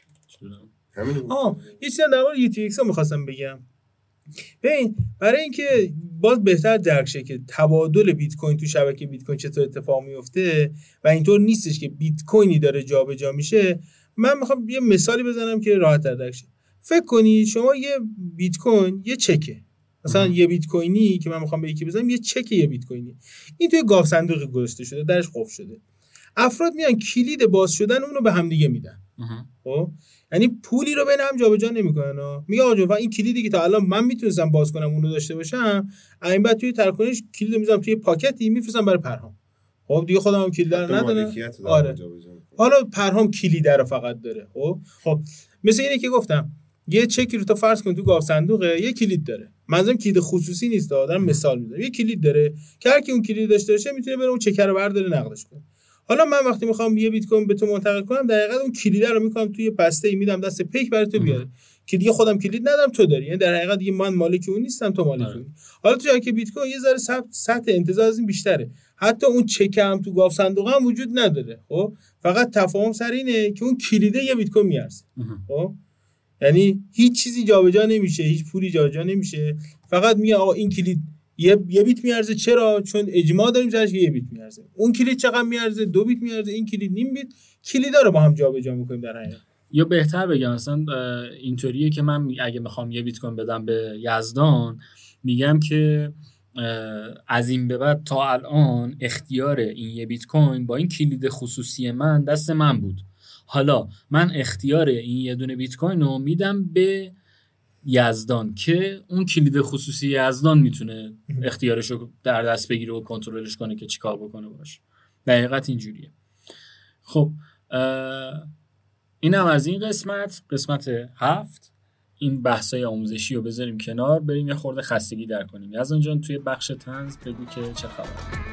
[SPEAKER 2] همین
[SPEAKER 3] یه چیزی در مورد UTXO می‌خواستم بگم. ببین برای اینکه باز بهتر درک شه که تبادل بیت کوین تو شبکه بیت کوین چطور اتفاق میفته و اینطور نیستش که بیت کوینی داره جابجا میشه، من میخوام یه مثالی بزنم که راحت تر درک شه. فکر کنی شما یه بیت کوین یه چکه، مثلا یه بیت کوینی که من میخوام به یکی بزنم یه چک یه بیت کوینی، این توی گاف صندوق گذاشته شده، درش قفل شده، افراد میان کلید باز شدن اونو به هم دیگه میدن. خب یعنی پولی رو بین هم جابجا نمی‌کنن. میگه آقا این کلیدی که تا الان من میتونستم باز کنم اونو داشته باشم، این بعد توی تراکنش کلید رو میذارم توی پاکتی میفرستم برای پرهام. خب دیگه خودم هم کلید رو ندارم. آره. حالا پرهام کلید رو فقط داره. خب مثل اینه که گفتم یه چکی رو تا فرض کن تو گاف صندوقه، یه کلید داره. منظورم کلید خصوصی نیست، دارم مثال میزنم. یه کلید داره که هر کی اون کلید داشته باشه میتونه بره اون چک رو برداره نقدش کنه. حالا من وقتی میخوام یه بیت کوین به تو منتقل کنم، در حقیقت اون کلید رو میکنم توی بسته ای میدم دست پیک برای تو بیاره که دیگه خودم کلید ندارم تو داری، یعنی در حقیقت دیگه من مالک اون نیستم تو مالک اونی. حالا تو جایی که بیت کوین یه ذره سطح انتظار از این بیشتره، حتی اون چک هم تو گاف صندوق هم وجود نداره. خب فقط تفاهم سر اینه که اون کلیده یه بیت کوین میارزه. خب یعنی هیچ چیزی جابجا نمیشه، هیچ پولی جابجا نمیشه، فقط میگه آقا این کلید یه بیت میارزه. چرا؟ چون اجماع داریم سرش که یه بیت میارزه. اون کلید چقدر میارزه؟ 2 بیت میارزه. این کلید نیم بیت. کلیدا رو با هم جابجا میکنیم در حقیقت.
[SPEAKER 1] یا بهتر بگم مثلا اینطوریه که من اگه بخوام یه بیت کوین بدم به یزدان، میگم که از این به بعد تا الان اختیار این یه بیت کوین با این کلید خصوصی من دست من بود. حالا من اختیار این یه دونه بیت کوین رو میدم به یزدان که اون کلید خصوصی یزدان میتونه اختیارش رو در دست بگیره و کنترلش کنه که چیکار بکنه باشه. دقیقاً اینجوریه. خب اینم از این قسمت 7. این بحثای آموزشی رو بذاریم کنار، بریم یه خورده خستگی در کنیم. یزدان جان توی بخش طنز بگو که چه خبره.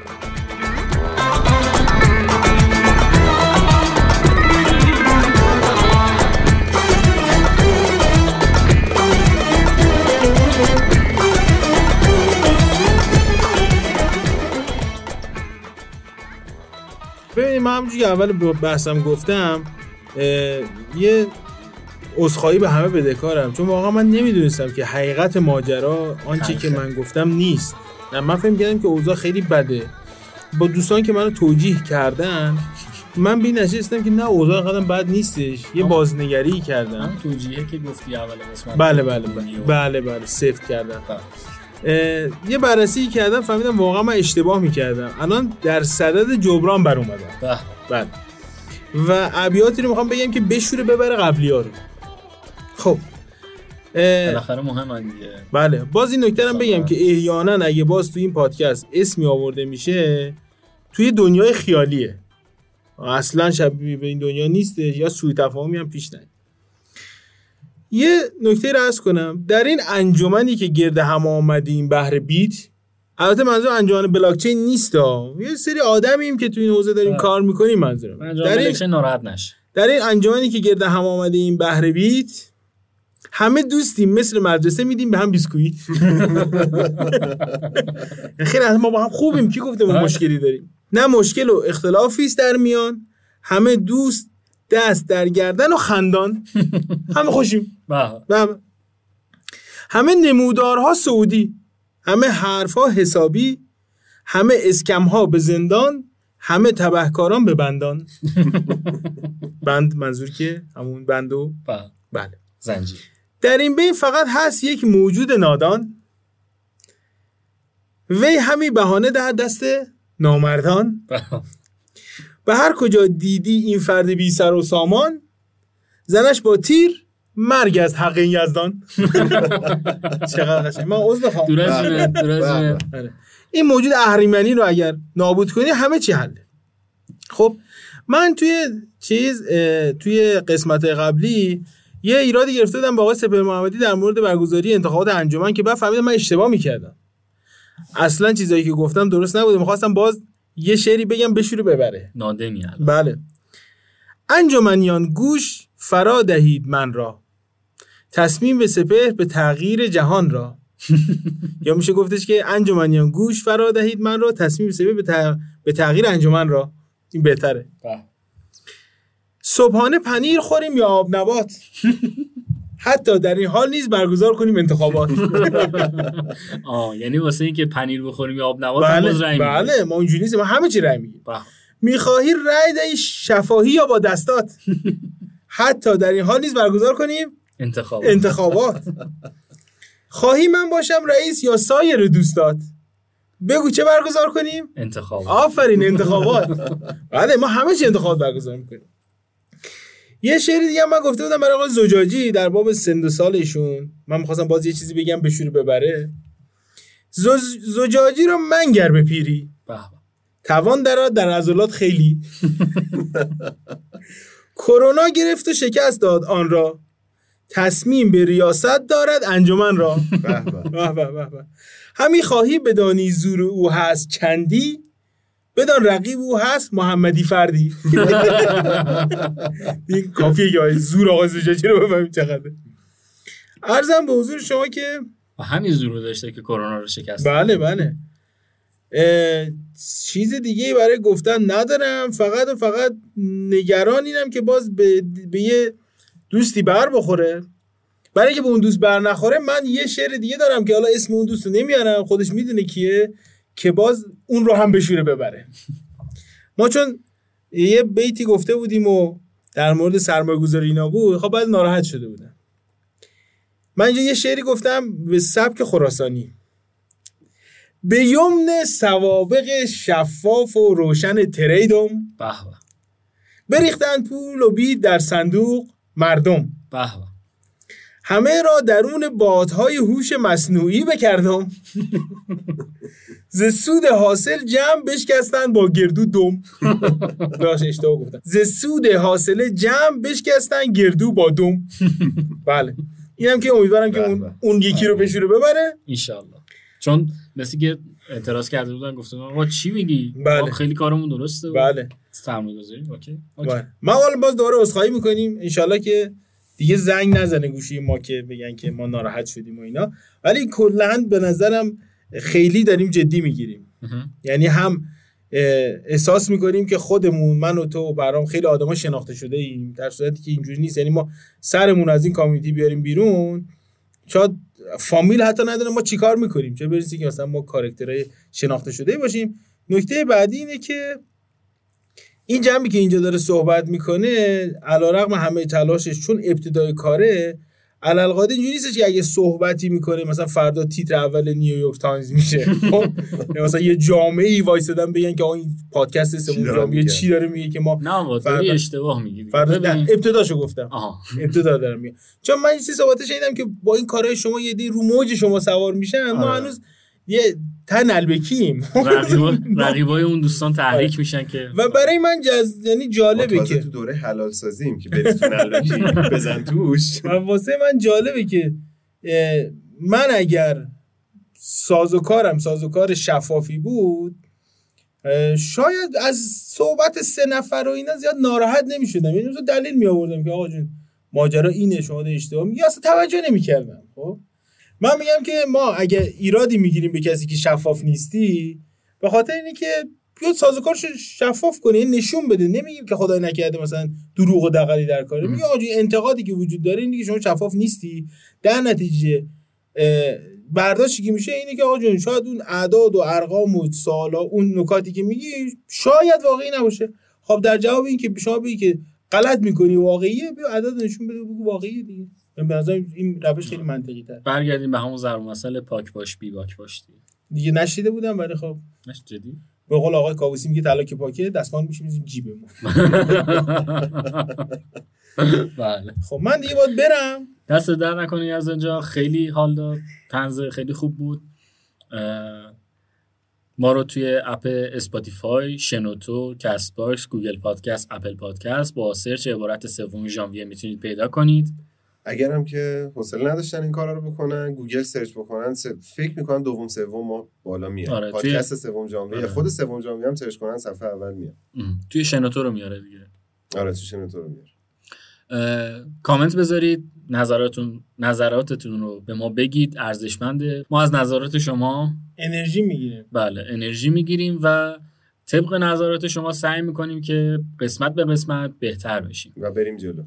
[SPEAKER 3] ببینید من همونجوری که اول بحثم گفتم یه عذرخواهی به همه بدهکارم، چون واقعا من نمیدونستم که حقیقت ماجرا آنچه که من گفتم نیست. من فهم کردم که اوضاع خیلی بده. با دوستان که منو توجیه کردن من به این نتیجه رسیدم که نه اوضاع قدم بد نیستش. یه بازنگری کردم.
[SPEAKER 1] همون توجیهی که گفتی اول قسمت.
[SPEAKER 3] بله سفت کردم. یه بررسی کردم فهمیدم واقعا من اشتباه میکردم. الان در صدد جبران بر اومدم. بله. و ابیاتی رو میخوام بگم که بشوره ببره قبلی‌ها رو. خب
[SPEAKER 1] بالاخره مهمه دیگه.
[SPEAKER 3] بله باز این نکته رو بگم که احیانا اگه باز تو این پادکست اسمی آورده میشه توی دنیای خیالیه، اصلا شبیه به این دنیا نیسته یا سوء تفاهمی هم پیش نیاد. یه نکته رو عرض کنم، در این انجمنی که گرد هم آمدیم بحر بیت، البته منظور انجمن بلاکچین نیست یه سری آدمیم که تو این حوزه داریم کار میکنیم. منظورم
[SPEAKER 1] در این ناراحت نشه. در
[SPEAKER 3] این انجمنی که گرد هم آمدیم بحر بیت همه دوستیم، مثل مدرسه میدیم به هم بیسکویت. خیلی از ما با هم خوبیم، کی گفته ما مشکلی داریم؟ نه مشکل و اختلافی است در میان، همه دوست، دست در گردن و خندان، همه خوشیم. همه نمودارها سعودی، همه حرفها حسابی، همه اسکمها به زندان، همه تبهکاران به بندان. بند منظور که همون بندو بله
[SPEAKER 1] زنجیر.
[SPEAKER 3] در این بین فقط هست یک موجود نادان، وی همی بهانه دهد دست نامردان. به هر کجا دیدی این فرد بی سر و سامان، زنش با تیر مرگ از حق یزدان. چقدر قشنگ. من عذر میخوام. درست. این موجود اهریمنی رو اگر نابود کنی همه چی حله. خب من توی قسمت قبلی یه ایرادی گرفته بودم با آقای سپهر محمدی در مورد برگزاری انتخابات انجمن که بعد فهمیدم من اشتباه میکردم. اصلا چیزایی که گفتم درست نبوده. میخواستم باز یه شعری بگم بشوره ببره.
[SPEAKER 1] نادمیه.
[SPEAKER 3] بله. انجمنیان گوش فرا دهید من را، تصمیم به سپهر به تغییر جهان را. یا میشه گفتش که انجمنیان گوش فرا دهید من را، تصمیم به سپهر به تغییر انجمن را. این بهتره. صبحانه پنیر خوریم یا آب نبات، حتی در این حال نیز برگزار کنیم انتخابات.
[SPEAKER 1] یعنی واسه این که پنیر بخوریم یا آب نبات هم باز رأی میگیم.
[SPEAKER 3] بله ما اینجوری نیست، ما همه چی رأی میگیم. میخواهی رأی دهی شفاهی یا با دستات، حتی در این حال نیز برگزار کنیم انتخابات. خواهی من باشم رئیس یا سایر دوستات، بگو چه برگزار کنیم؟
[SPEAKER 1] انتخابات.
[SPEAKER 3] آفرین انتخابات. بله ما همه چی انتخابات برگزار میکنیم. یه شعری دیگه من گفته بودم برای آقای زجاجی در باب سن و سالشون، من می‌خواستم باز یه چیزی بگم بشوره ببره. زجاجی رو منگر به پیری، توان در عضلات خیلی. کرونا گرفت و شکست داد آن را، تصمیم به ریاست دارد انجمن را. همی خواهی بدانی زور او هست چندی، بدان رقیب او هست محمدی فردی. این کافیه که زور آقای زجاجی رو بفهمیم چقدر. عرضم به حضور شما که
[SPEAKER 1] همین زور رو داشته که کرونا رو شکست.
[SPEAKER 3] بله. چیز دیگه برای گفتن ندارم، فقط نگران اینم که باز به یه دوستی بر بخوره. برای اینکه به اون دوست بر نخوره من یه شعر دیگه دارم که حالا اسم اون دوست رو نمیارم، خودش میدونه کیه، که باز اون رو هم به شوره ببره. ما چون یه بیتی گفته بودیم و در مورد سرمایه‌گذاری اینا بود، خب بعد ناراحت شده بودم. من اینجا یه شعری گفتم به سبک خراسانی: به یمن سوابق شفاف و روشن تریدم، بریختن پول و بید در صندوق مردم، همه را درون بادهای هوش مصنوعی بکردم، ز سود حاصل جمع بشکستن با گردو دم. باش اشتباه گفتم. ز سود حاصل جمع بشکستن گردو با دم. بله اینم که امیدوارم که اون یکی رو بشوره ببره
[SPEAKER 1] ان شاء الله. چون مثل که اعتراض کرده بودن گفتن آقا چی میگی؟
[SPEAKER 3] بله.
[SPEAKER 1] خیلی کارمون درسته.
[SPEAKER 3] بله.
[SPEAKER 1] سرمایه‌گذاری. اوکی.
[SPEAKER 3] بله. ما حالا باز دوباره عذرخواهی میکنیم، ان شاء الله که دیگه زنگ نزنه گوشی ما که بگن که ما ناراحت شدیم و اینا، ولی کلا به نظرم خیلی داریم جدی میگیریم. یعنی هم احساس میکنیم که خودمون، من و تو برام خیلی آدما شناخته شده ایم، در صورتی که اینجوری نیست. یعنی ما سرمون از این کامیونیتی بیاریم بیرون، شاید فامیل حتی ندونه ما چیکار میکنیم، چه برسه که مثلا ما کاراکترهای شناخته شده باشیم. نکته بعدی اینه که این جمعی که اینجا داره صحبت میکنه علیرغم همه تلاشش، چون ابتدای کاره، علالقاعده اینجوری نیستش که اگه صحبتی میکنه مثلا فردا تیتر اول نیویورک تایمز میشه. مثلا یه جامعه‌ای وایسادن بگن که آقا این پادکست سمون جامعه چی داره میگه که ما
[SPEAKER 1] نه آقا داری اشتباه میگی.
[SPEAKER 3] فردا ابتداشو گفتم. ابتدا دارم میگم. چون من این صحبتش شنیدم که با این کارهای شما یه دی رو موج شما سوار میشن، ما هنوز یه تنلبکیم.
[SPEAKER 1] رقیبای اون دوستان تحریک میشن که
[SPEAKER 3] و برای من یعنی جالبه که
[SPEAKER 2] تو دوره حلال سازیم که برید تو تنلبکی بزن توش.
[SPEAKER 3] و واسه من جالبه که من اگر سازوکار شفافی بود، شاید از صحبت 3 نفر و اینا زیاد ناراحت نمیشدم. یعنی مثلا دلیل می آوردم که آقا جون ماجرا اینه، شما دارید اشتباه میگی، اصلا توجه نمیکردم. خب من میگم که ما اگه ایرادی میگیریم به کسی که شفاف نیستی، به خاطر اینه که بیاد سازوکارش شفاف کنه، نشون بده. نمیگیم که خدای نکرده مثلا دروغ و دغلی در کاره، میگم آقا انتقادی که وجود داره اینه که شما شفاف نیستی، در نتیجه برداشتی که میشه اینه که آقا جون شاید اون اعداد و ارقام و سوالا، اون نکاتی که میگی شاید واقعی نباشه. خب در جواب این که شما بگی که غلط میکنی واقعیه، بیا عدد نشون بده بگو واقعیه دیگه. به نظر این روش خیلی منطقی تر.
[SPEAKER 1] برگردیم به همون ضرب مسئله پاک باش بی باک باش
[SPEAKER 3] دیگه نشیده بودم، ولی خب
[SPEAKER 1] جدی
[SPEAKER 3] به قول آقای کاووسی میگه طلا که پاکه دستمال میشیم جیبمون.
[SPEAKER 1] بله
[SPEAKER 3] خب من دیگه باید برم.
[SPEAKER 1] دست در نکنی از اینجا، خیلی حال داد، طنز خیلی خوب بود. ما رو توی اپ اسپاتیفای، شنوتو، کست باکس، گوگل پادکست، اپل پادکست با سرچ عبارت 3 ژانویه میتونید پیدا کنید.
[SPEAKER 2] اگرم که حوصله نداشتن این کارا رو بکنن، گوگل سرچ بکنن، فکر میکنم دوم سوم ما بالا میاد.
[SPEAKER 1] آره،
[SPEAKER 2] پادکست 3 ژانویه، خود 3 ژانویه هم سرچ کنن صفحه اول میاد.
[SPEAKER 1] توی شنوتو رو میاره دیگه.
[SPEAKER 2] آره توی شنوتو رو میاره.
[SPEAKER 1] کامنت بذارید، نظراتتون رو به ما بگید، ارزشمنده. ما از نظرات شما
[SPEAKER 3] انرژی میگیریم.
[SPEAKER 1] بله انرژی میگیریم و طبق نظرات شما سعی میکنیم که قسمت به قسمت بهتر بشیم
[SPEAKER 2] و بریم جلو.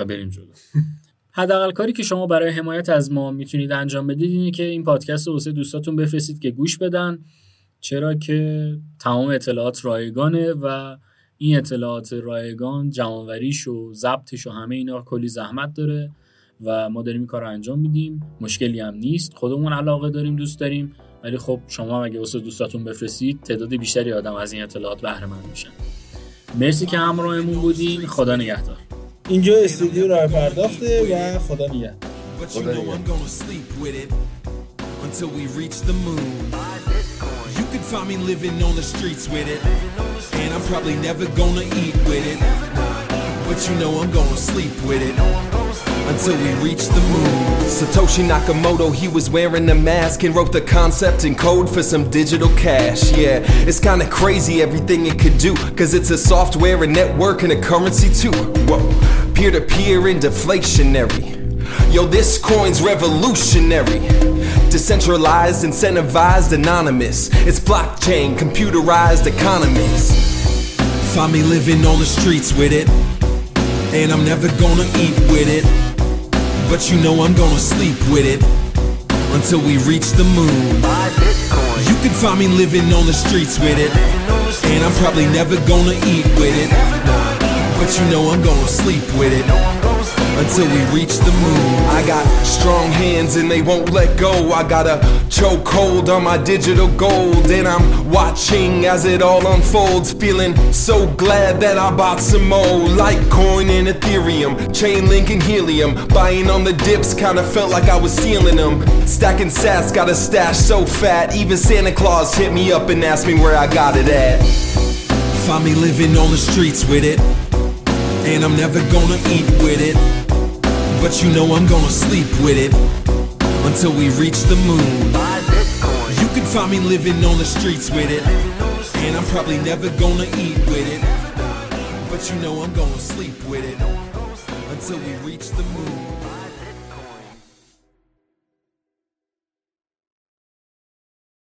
[SPEAKER 1] حداقل کاری که شما برای حمایت از ما میتونید انجام بدید اینه که این پادکست رو واسه دوستاتون بفرستید که گوش بدن، چرا که تمام اطلاعات رایگانه و این اطلاعات رایگان جمع‌آوریش و ضبطش و همه اینا کلی زحمت داره و ما داریم این کار رو انجام میدیم. مشکلی هم نیست، خودمون علاقه داریم، دوست داریم، ولی خب شما اگه واسه دوستاتون بفرستید تعداد بیشتری آدم از این اطلاعات بهره مند میشن. مرسی که همراهمون بودین. خدا نگهدار.
[SPEAKER 3] اینجا استودیو راه پرداخته و خدا نگهدار.
[SPEAKER 5] Until we reach the moon. You can find me living on the streets with it, and I'm probably never gonna eat with it, but you know I'm gonna sleep with it until we reach the moon. Satoshi Nakamoto, he was wearing a mask and wrote the concept in code for some digital cash. Yeah, it's kinda crazy everything it could do, cause it's a software, a network, and a currency too. Whoa, peer-to-peer and deflationary. Yo, this coin's revolutionary. Decentralized, incentivized, anonymous. It's blockchain, computerized economies. Find me living on the streets with it, and I'm never gonna eat with it, but you know I'm gonna sleep with it until we reach the moon. You can find me living on the streets with it, and I'm probably never gonna eat with it, but you know I'm gonna sleep with it until we reach the moon. I got strong hands and they won't let go. I got a chokehold on my digital gold, and I'm watching as it all unfolds, feeling so glad that I bought some more. Litecoin and Ethereum, Chainlink and Helium, buying on the dips, kinda felt like I was stealing them. Stacking sats, got a stash so fat, even Santa Claus hit me up and asked me where I got it at. Find me living on the streets with it, and I'm never gonna eat with it, but you know I'm gonna sleep with it until we reach the moon. You can find me living on the streets with it, and I'm probably never gonna eat with it, but you know I'm gonna sleep with it until we reach the moon.